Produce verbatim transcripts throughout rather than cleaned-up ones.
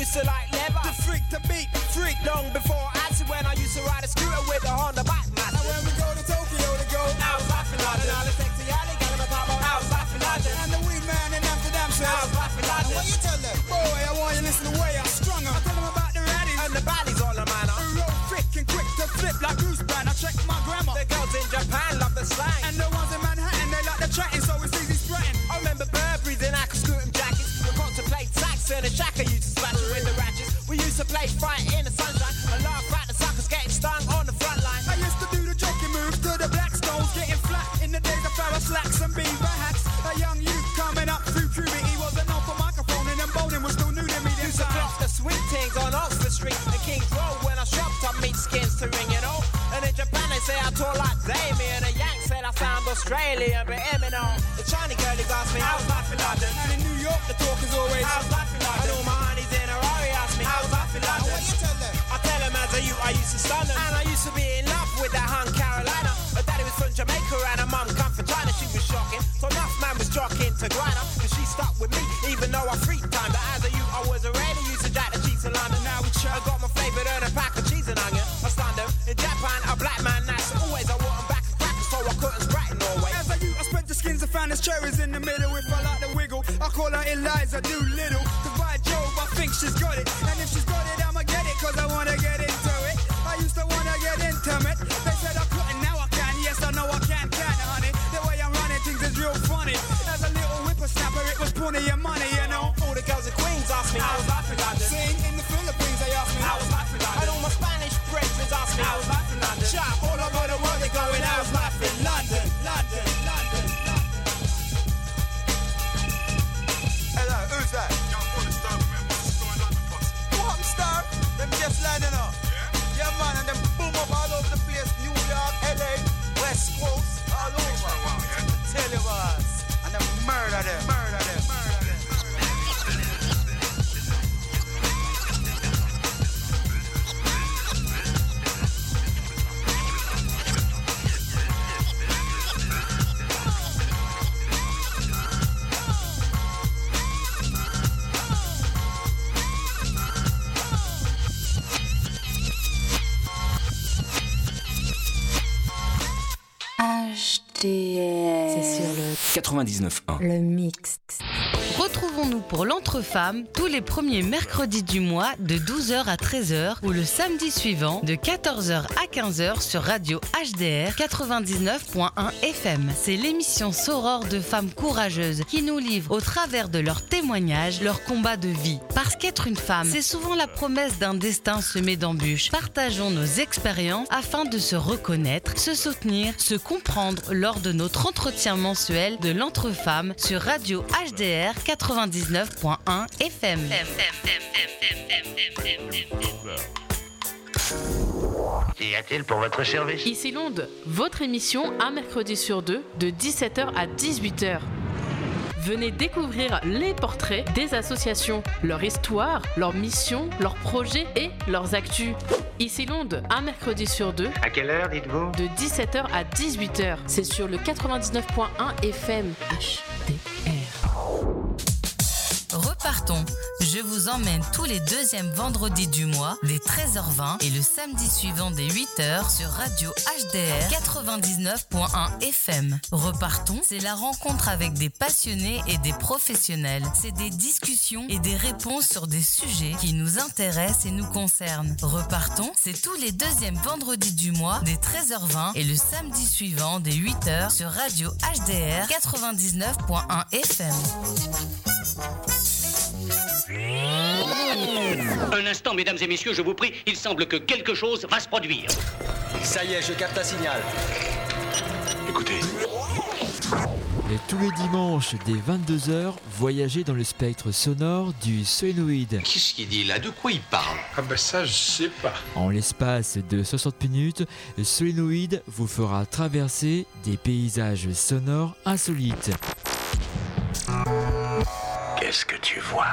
used to like leather. The freak to beat, freak long before acid when I used to ride a scooter with a Honda bike master. And when we go to Tokyo to go, I was laughing London. All the sexy alley, got him a top on, I was laughing London. And the weed man in Amsterdam says, I was laughing London. What you tell them? Boy, I want you to listen to the way I strung her. I tell them about the raddies and the baddies all the manner. Who roll thick and quick to flip like Bruce Banner. I check my grammar. The girls in Japan love the slang. And the ones in Manhattan, they like the chatting, so it's easy spreading. I remember Burberry's and Aqua Scootin' jackets. We got to play sax and a shack I used to splash it with the ratchets. We used to play fight in the sunshine and laugh at the suckers getting stung on the front line. I used to do the jockey moves to the black stones, getting flat in the days of Farrah slacks and beaver hats. A young youth coming up through puberty wasn't on for microphone and then bowling was still new to me. Used to clock the sweet things on Oxford Street and King's Road when I shopped up meat skins to ring, you know. And in Japan they say I talk like Damien. The Yanks said I sound Australian, but hear me now. The Chinese girl who asked me, I was laughing London. And in New York the talk is always, I was laughing London. And all my honeys in a Rari asked me, I was laughing London. What you tell them? I tell them as a youth I used to stun them. And I used to be in love with that hun Carolina. Her daddy was from Jamaica and her mum come from China. She was shocking, so enough man was jockeying to grind her. Cause she stuck with me even though I free time. But as a youth I was already used to jack the cheese in London. Now we chill. I got my flavoured and a pack of cheese and onion. I stunned them. In Japan a black man that's always I want them back and crackers so I couldn't scratch in Norway. As a youth I spread the skins and found there's cherries in the middle. If I like the wiggle I call her Eliza Doolittle. Cause by Jove I think she's got it. And if she's got it I'ma get it cause I wanna get into it. I used to wanna get intimate. They said I couldn't, now I can. Yes I know I can, can honey. The way I'm running things is real funny. As a little whippersnapper it was plenty of money, you know. All the girls in Queens asked me, I was laughing London. Sing in the Philippines they asked me, I was laughing London. And all my Spanish friends asked me, I was laughing London. Shout all over the world they going, I was laughing London, London, London, London. Hello, who's that? Young Paul is Star, man. What's the story in London, Posse? What, Star? Them just landing up. Yeah? Yeah, man, and them boom up all over the place. New York, L A, West Coast, all over. Wow, yeah? Tell you what. And them murder them, murder them, murder them. H D R. C'est sur le quatre-vingt-dix-neuf un. Le mix. Retrouvons-nous pour l'Entre-Femmes tous les premiers mercredis du mois de douze heures à treize heures ou le samedi suivant de quatorze heures à quinze heures sur Radio H D R quatre-vingt-dix-neuf point un F M. C'est l'émission Soror de femmes courageuses qui nous livrent au travers de leurs témoignages leur combat de vie. Parce qu'être une femme, c'est souvent la promesse d'un destin semé d'embûches. Partageons nos expériences afin de se reconnaître, se soutenir, se comprendre lors de notre entretien mensuel de l'Entre-Femmes sur Radio H D R quatre-vingt-dix-neuf point un F M. Qu'y a-t-il pour votre service? Ici Londres, votre émission un mercredi sur deux de dix-sept heures à dix-huit heures. Venez découvrir les portraits des associations, leur histoire, leur mission, leurs projets et leurs actus. Ici Londres, un mercredi sur deux. À quelle heure, dites-vous? De dix-sept heures à dix-huit heures. C'est sur le quatre-vingt-dix-neuf point un F M. H D R. Repartons. Je vous emmène tous les deuxièmes vendredis du mois dès treize heures vingt et le samedi suivant dès huit heures sur Radio H D R quatre-vingt-dix-neuf point un F M. Repartons, c'est la rencontre avec des passionnés et des professionnels. C'est des discussions et des réponses sur des sujets qui nous intéressent et nous concernent. Repartons, c'est tous les deuxièmes vendredis du mois dès treize heures vingt et le samedi suivant dès huit heures sur Radio H D R quatre-vingt-dix-neuf point un F M. Un instant, mesdames et messieurs, je vous prie, il semble que quelque chose va se produire. Ça y est, je capte un signal. Écoutez. Et tous les dimanches, dès vingt-deux heures, voyagez dans le spectre sonore du solénoïde. Qu'est-ce qu'il dit là? De quoi il parle? Ah ben ça, je sais pas. En l'espace de soixante minutes, le solénoïde vous fera traverser des paysages sonores insolites. Qu'est-ce que tu vois?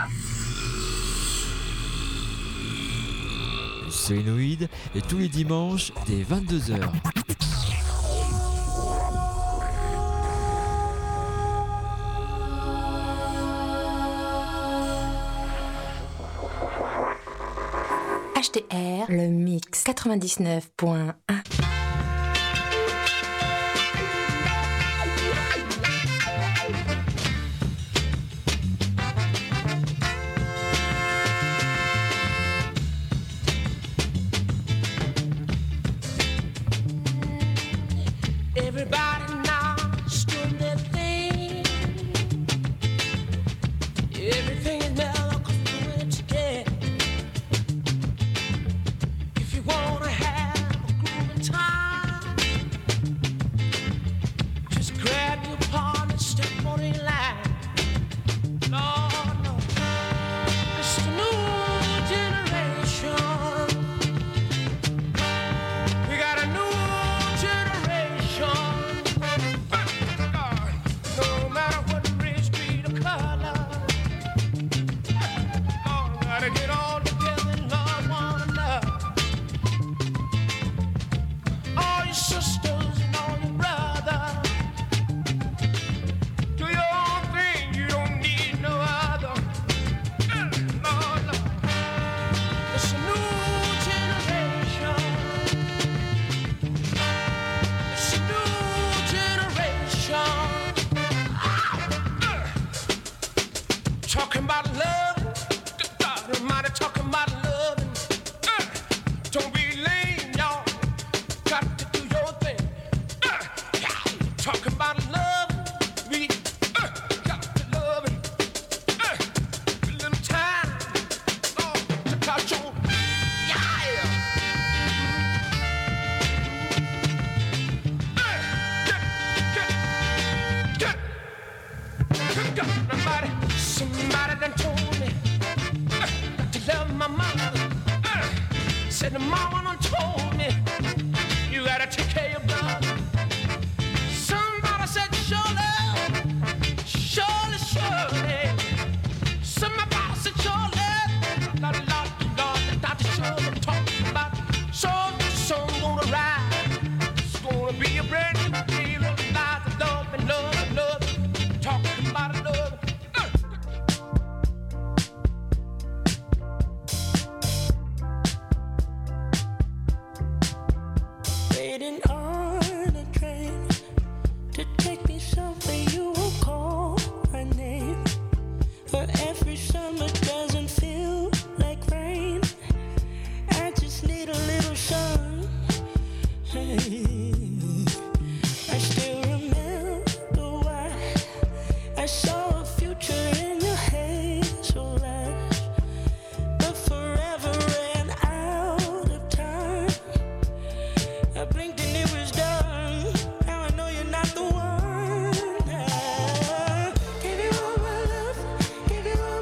Le solénoïde est tous les dimanches dès vingt-deux heures. H D R, le mix quatre-vingt-dix-neuf point un. Everybody now is doing their thing. Everything is mellow, 'cause we're doing it together. If you wanna have a grooving time, just grab your partner and step on in line. Lord, no, it's the new generation. We got a new generation. No matter what race, creed, or color, all gotta get all together and love one another. All your sisters and all your brothers, do your own thing, you don't need no other. Lord, Lord, it's a new generation. It's a new generation. Talking about love, God Almighty, talking about love. Uh, don't be lame, y'all. Got to do your thing. Uh, yeah. Talking about love, we uh, got to love it. Uh, a little time, Lord, to catch on. Yeah. Uh, get, get, get. Good God Almighty. Somebody done told me uh, to love my mama. Uh, said the mama done told me you gotta take care of your brother. Somebody said surely, surely, surely. Somebody said surely, Lord, Lord, Lord, Doctor Shirley talking about so the sun gonna rise. It's gonna be a brand new day of life, love and love and love. Talking about love. Waiting on a train to take me somewhere you will call my name. For every summer doesn't feel like rain. I just need a little sun. Hey, I still remember why I saw a future in your hazel eyes, but forever ran out of time. I blinked and it was done. Now I know you're not the one. I gave you all my love, gave you all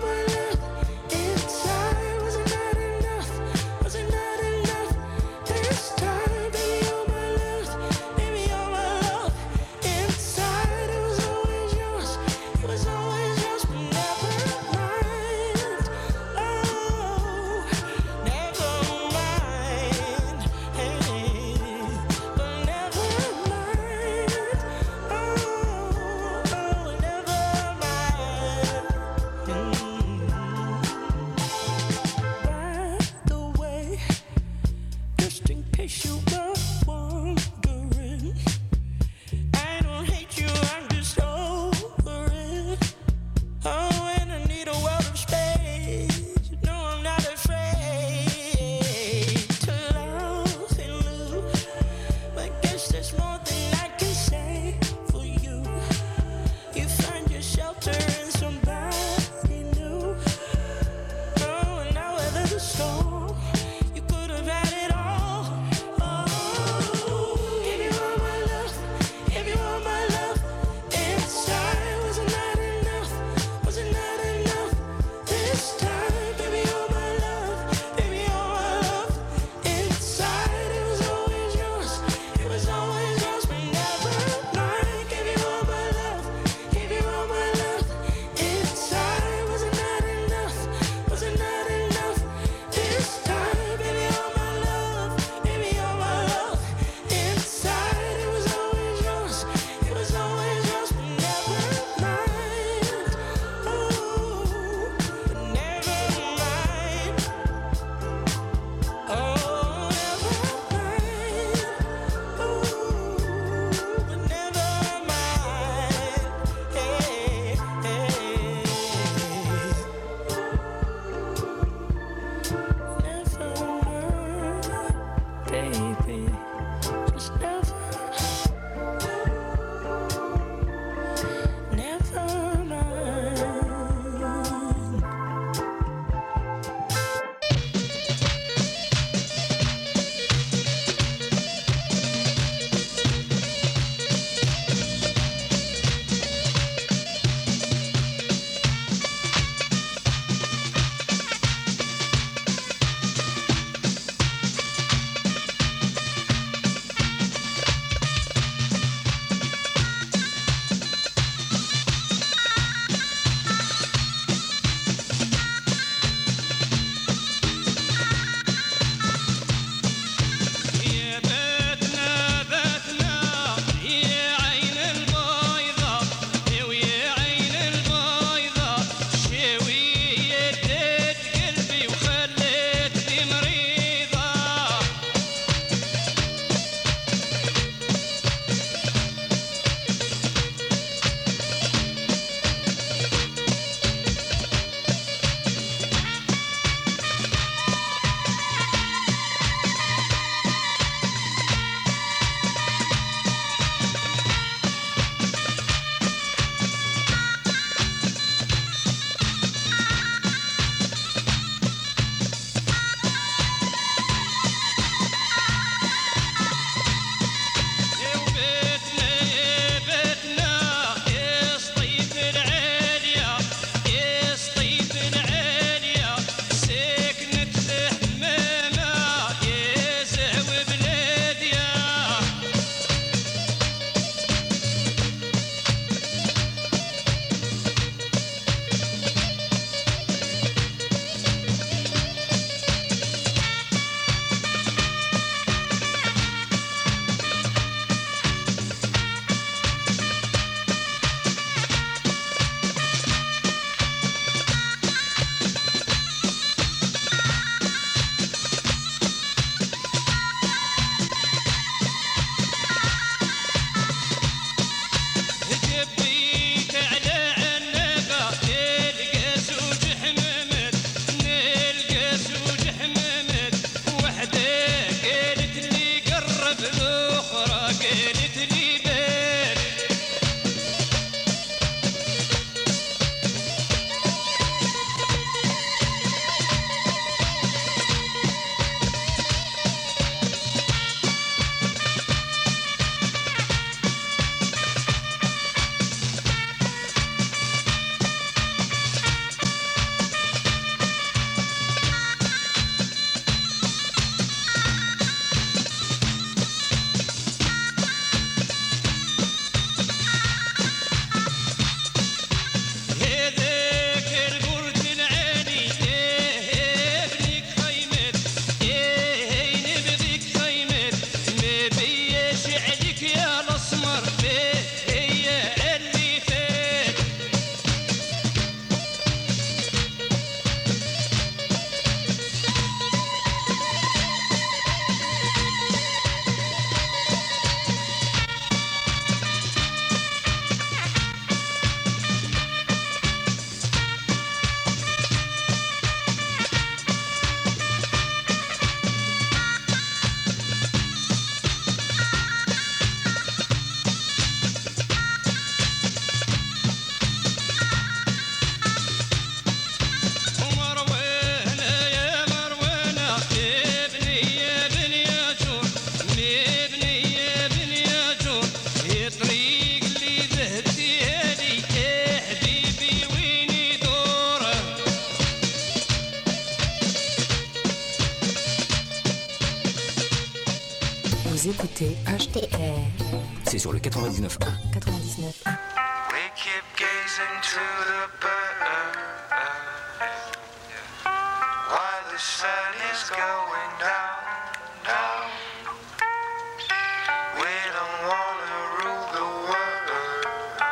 Vous écoutez H D R. C'est sur le quatre-vingt-dix-neuf point un. quatre-vingt-dix-neuf point un. We keep gazing to the bird while the sun is going down, down. We don't wanna rule the world.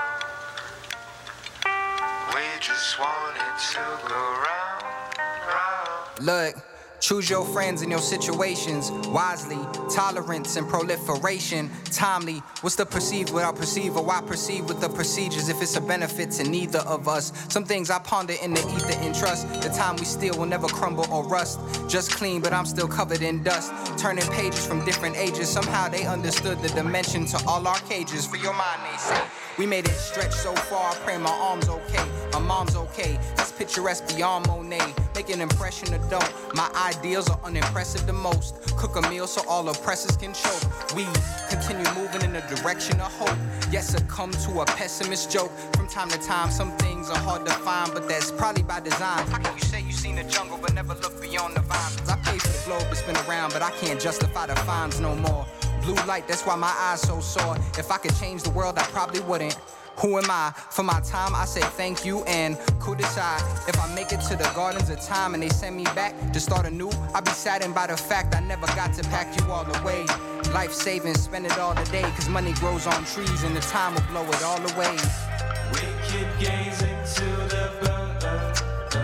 We just want it to go round, round. Look. Choose your friends and your situations wisely. Tolerance and proliferation, timely. What's the perceived without perceive, or why perceive with the procedures if it's a benefit to neither of us? Some things I ponder in the ether and trust. The time we steal will never crumble or rust. Just clean, but I'm still covered in dust. Turning pages from different ages. Somehow they understood the dimension to all our cages. For your mind, they say. We made it stretch so far, I pray my arm's okay. My mom's okay. It's picturesque beyond Monet. Make an impression or don't. My ideals are unimpressive the most. Cook a meal so all oppressors can choke. We continue moving in the direction of hope. Yet succumb to a pessimist joke. From time to time, some things are hard to find, but that's probably by design. How can you say you've seen the jungle but never look beyond the vines? Cause I paid for the globe to spin around, but I can't justify the fines no more. Blue light, that's why my eyes so sore. If I could change the world, I probably wouldn't. Who am I? For my time, I say thank you and could decide. If I make it to the gardens of time and they send me back to start anew, I'll be saddened by the fact I never got to pack you all away. Life saving, spend it all today, cause money grows on trees and the time will blow it all away. We keep gazing to the birds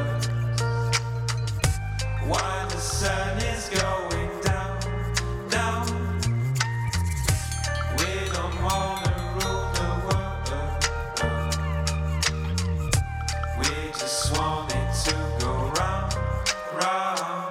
while the sun is going down, down. We don't wanna rule the world. We just want it to go round, round.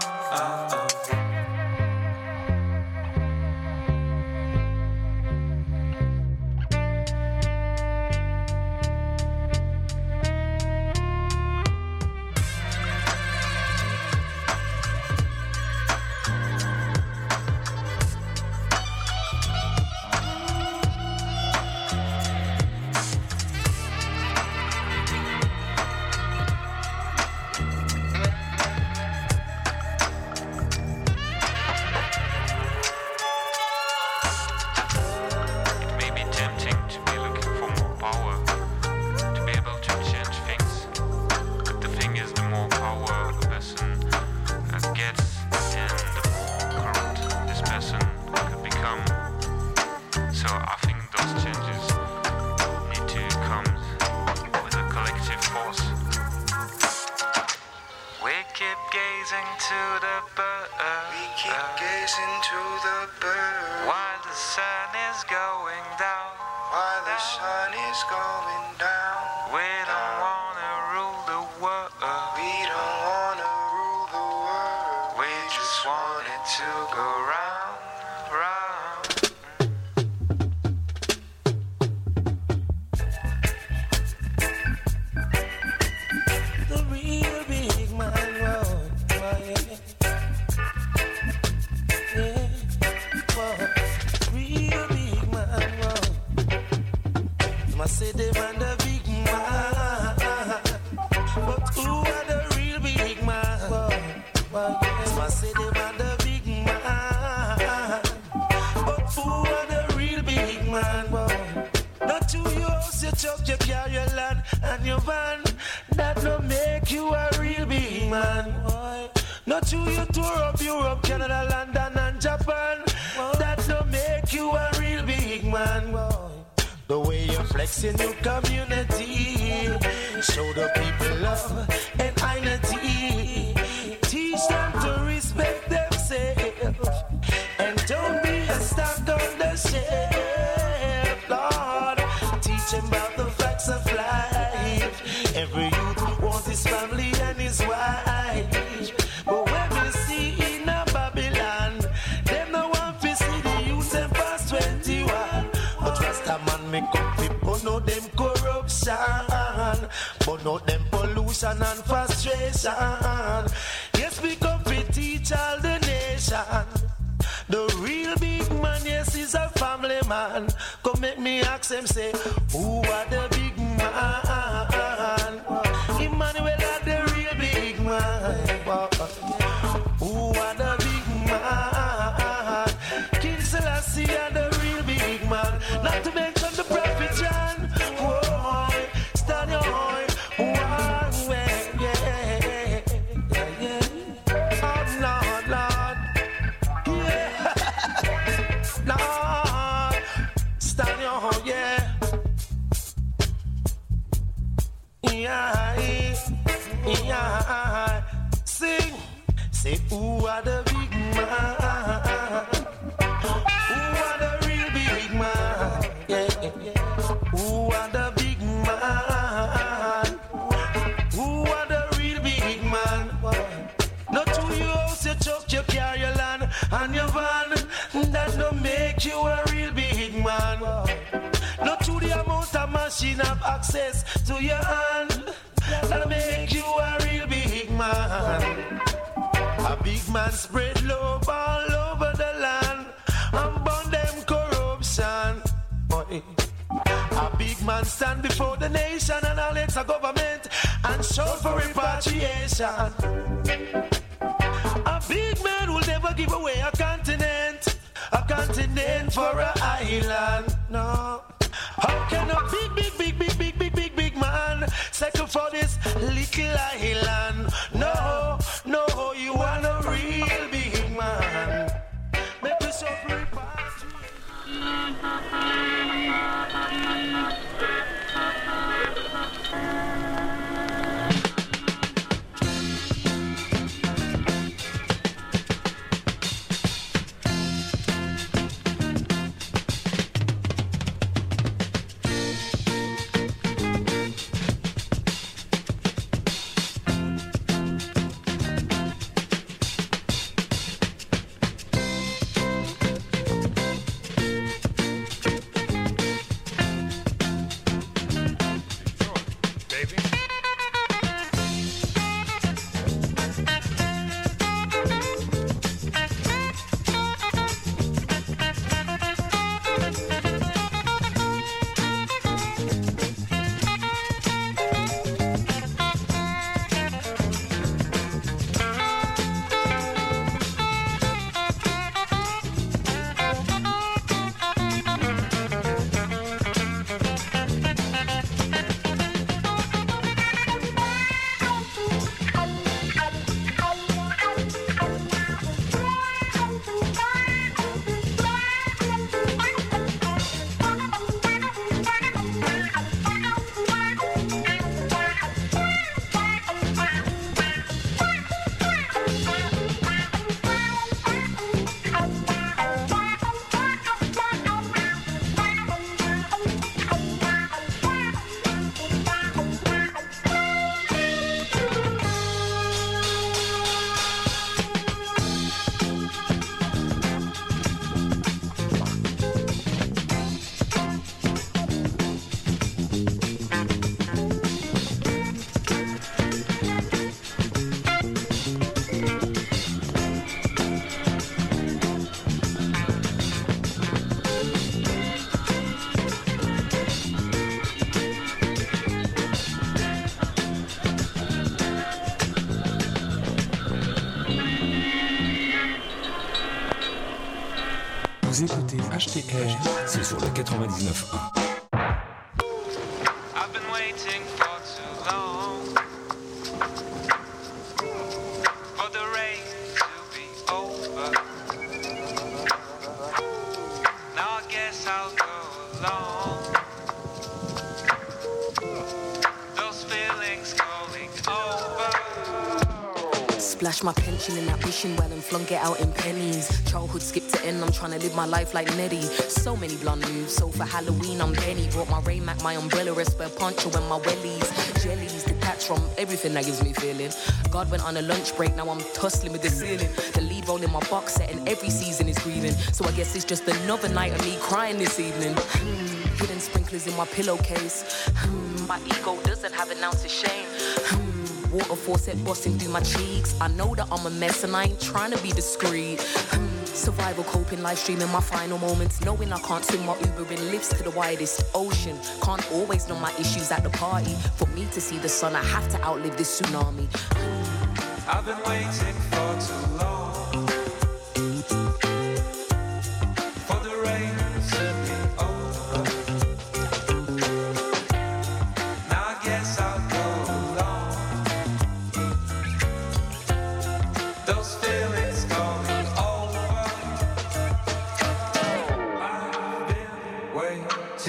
Yes, we come to teach all the nation. The real big man, yes, is a family man. Come make me ask him, say, who are the big man? Emmanuel are the real big man. Who are the big man? King Selassie Yeah, sing, say who are the big man? Who are the real big man? Yeah, yeah. Who are the big man? Who are the real big man? Not to you house, you chuck, you carry your land and your van. That don't make you a real big man. Not to the amount of machine have access to your hand. That make you a real big man. A big man spread love all over the land and burn them corruption. A big man stand before the nation and all its government and shout for repatriation. A big man will never give away a continent, a continent for an island. No. How can a big, big, big, big, big, big, big, big man settle for this little island? No, no, you want a real big man. Make me so Vous écoutez H T R, c'est sur le quatre-vingt-dix-neuf point un. I've been waiting for too long for the rain to be over. Now I guess I'll go along. Those feelings going over. Splash my pension in that wishing well and flunk it out in pennies. Childhood skipped to end, I'm trying to live my life like Nettie. So many blunt moves, so for Halloween I'm Benny. Brought my Rain Mac, my umbrella, a spare poncho and my wellies. Jellies detached from everything that gives me feeling. God went on a lunch break, now I'm tussling with the ceiling. The lead role in my box set and every season is grieving. So I guess it's just another night of me crying this evening. Hmm, hidden sprinklers in my pillowcase. Hmm, my ego doesn't have an ounce of shame. Hmm, water faucet busting through my cheeks. I know that I'm a mess and I ain't trying to be discreet. Hmm, survival coping, live streaming my final moments. Knowing I can't swim my Uber in lifts to the widest ocean. Can't always know my issues at the party. For me to see the sun, I have to outlive this tsunami. I've been waiting for too long.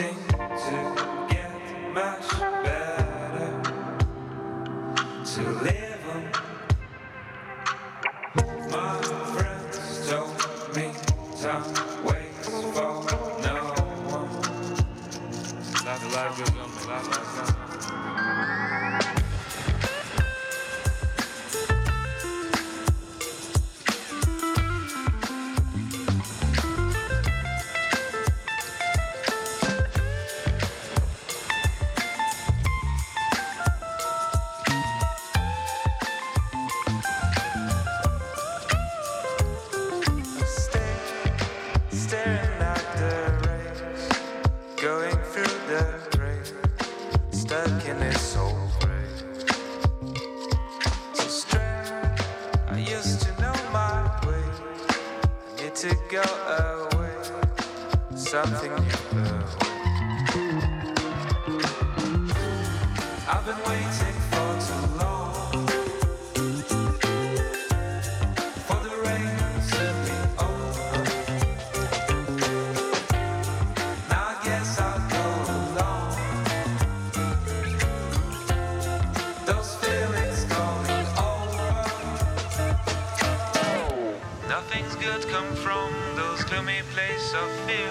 Too late. to go away, something new away. I've been waiting for too long for the rain to be over. Now I guess I'll go along. Those feelings going over. Nothing's good come from those gloomy places of fear.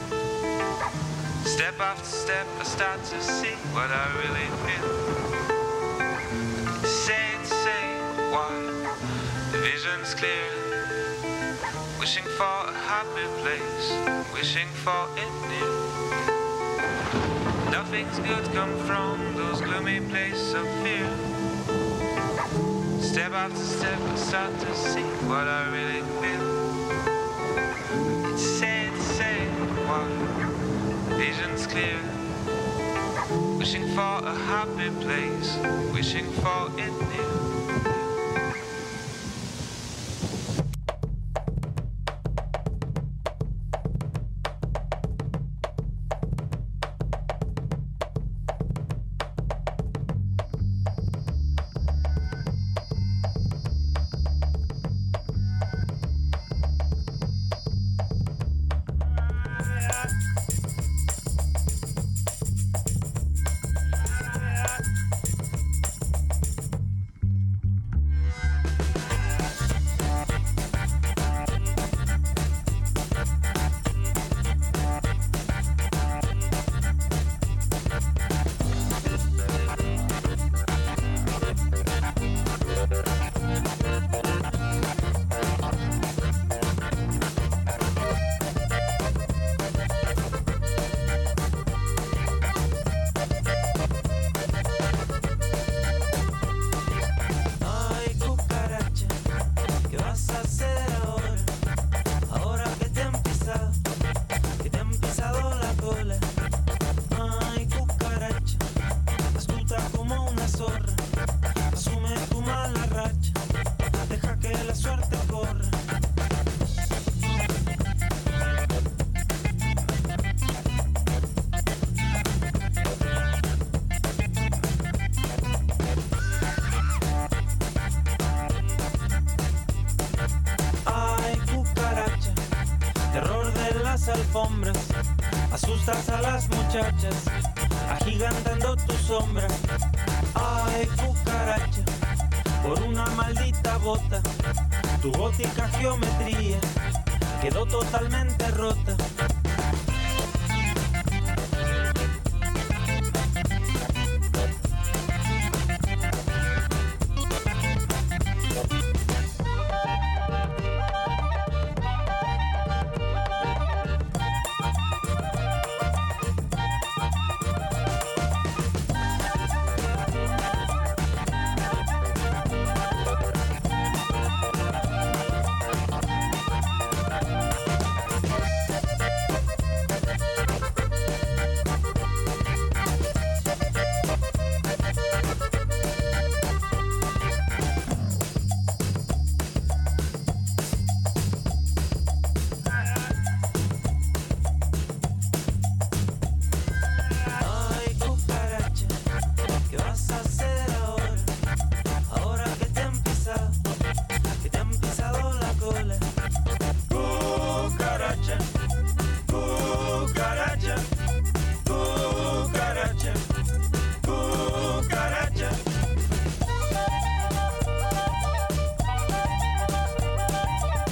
Step after step I start to see what I really feel. Say it, say it, why? The vision's clear. Wishing for a happy place, wishing for it near. Nothing's good come from those gloomy places of fear. Step after step I start to see what I really feel. It's say it, say it, why? Vision's clear. Wishing for a happy place, wishing for it near. Alfombras, asustas a las muchachas, agigantando tu sombra. Ay, cucaracha, por una maldita bota, tu gótica geometría quedó totalmente rota.